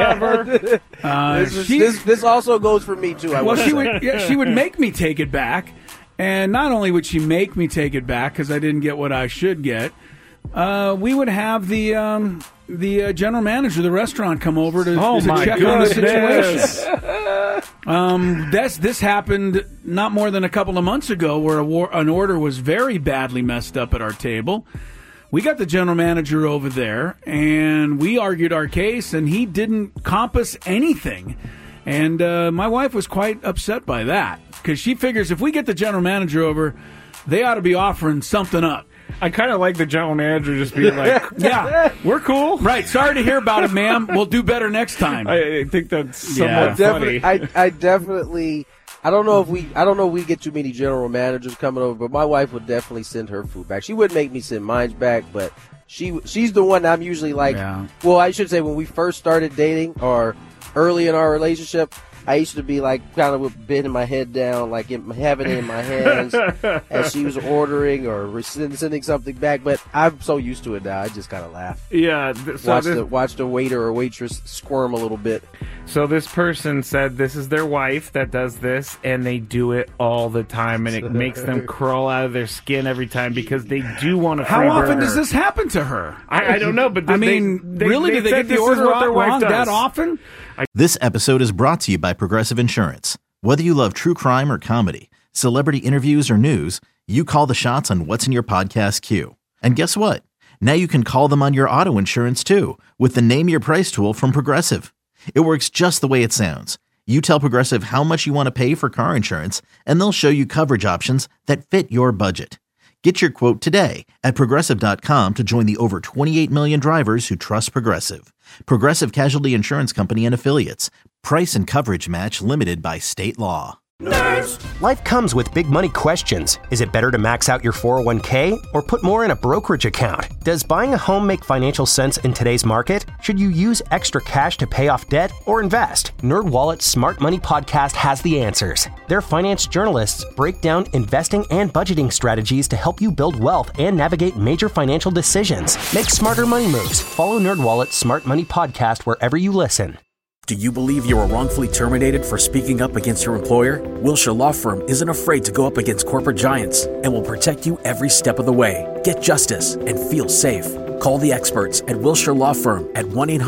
this also goes for me too. She would make me take it back, and not only would she make me take it back because I didn't get what I should get, we would have the general manager of the restaurant come over to check on the situation. This happened not more than a couple of months ago, where an order was very badly messed up at our table. We got the general manager over there, and we argued our case, and he didn't compass anything. And my wife was quite upset by that, because she figures if we get the general manager over, they ought to be offering something up. I kind of like the general manager just being like, yeah, we're cool. Right, sorry to hear about it, ma'am. We'll do better next time. I think that's somewhat funny. I definitely... I don't know if we get too many general managers coming over, but my wife would definitely send her food back. She wouldn't make me send mine back, but she's the one I'm usually like. Yeah. Well, I should say when we first started dating or early in our relationship, I used to be like kind of bending my head down, like having it in my hands as she was ordering or sending something back. But I'm so used to it now, I just kind of laugh. Yeah, watch the waiter or waitress squirm a little bit. So this person said this is their wife that does this, and they do it all the time, and it makes them crawl out of their skin every time because they do want a free How often burger. does this happen to her? I don't know, but I mean, really, do they get the order wrong that often? This episode is brought to you by Progressive Insurance. Whether you love true crime or comedy, celebrity interviews or news, you call the shots on what's in your podcast queue. And guess what? Now you can call them on your auto insurance too with the Name Your Price tool from Progressive. It works just the way it sounds. You tell Progressive how much you want to pay for car insurance, and they'll show you coverage options that fit your budget. Get your quote today at Progressive.com to join the over 28 million drivers who trust Progressive. Progressive Casualty Insurance Company and Affiliates. Price and coverage match limited by state law. Nerds! Life comes with big money questions. Is it better to max out your 401k or put more in a brokerage account? Does buying a home make financial sense in today's market? Should you use extra cash to pay off debt or invest? NerdWallet's Smart Money Podcast has the answers. Their finance journalists break down investing and budgeting strategies to help you build wealth and navigate major financial decisions. Make smarter money moves. Follow NerdWallet's Smart Money Podcast wherever you listen. Do you believe you were wrongfully terminated for speaking up against your employer? Wilshire Law Firm isn't afraid to go up against corporate giants and will protect you every step of the way. Get justice and feel safe. Call the experts at Wilshire Law Firm at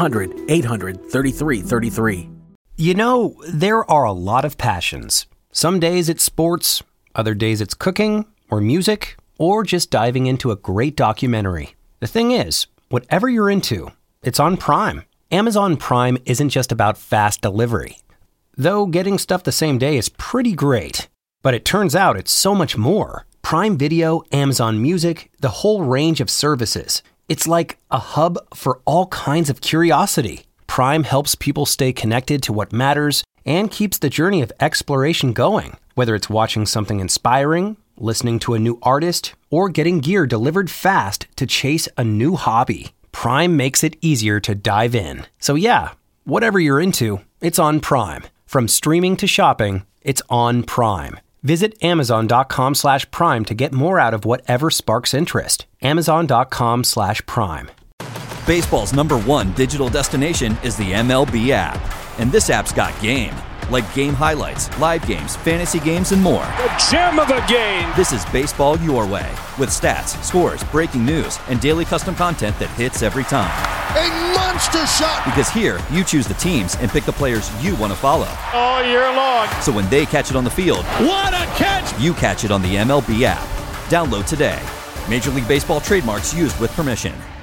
1-800-800-3333. You know, there are a lot of passions. Some days it's sports, other days it's cooking or music, or just diving into a great documentary. The thing is, whatever you're into, it's on Prime. Amazon Prime isn't just about fast delivery. Though getting stuff the same day is pretty great. But it turns out it's so much more. Prime Video, Amazon Music, the whole range of services. It's like a hub for all kinds of curiosity. Prime helps people stay connected to what matters and keeps the journey of exploration going. Whether it's watching something inspiring, listening to a new artist, or getting gear delivered fast to chase a new hobby. Prime makes it easier to dive in. So yeah, whatever you're into, it's on Prime. From streaming to shopping, it's on Prime. Visit Amazon.com/Prime to get more out of whatever sparks interest. Amazon.com/Prime. Baseball's #1 digital destination is the MLB app. And this app's got game. Like game highlights, live games, fantasy games, and more. The gem of the game! This is baseball your way. With stats, scores, breaking news, and daily custom content that hits every time. A monster shot! Because here, you choose the teams and pick the players you want to follow. All year long. So when they catch it on the field, what a catch! You catch it on the MLB app. Download today. Major League Baseball trademarks used with permission.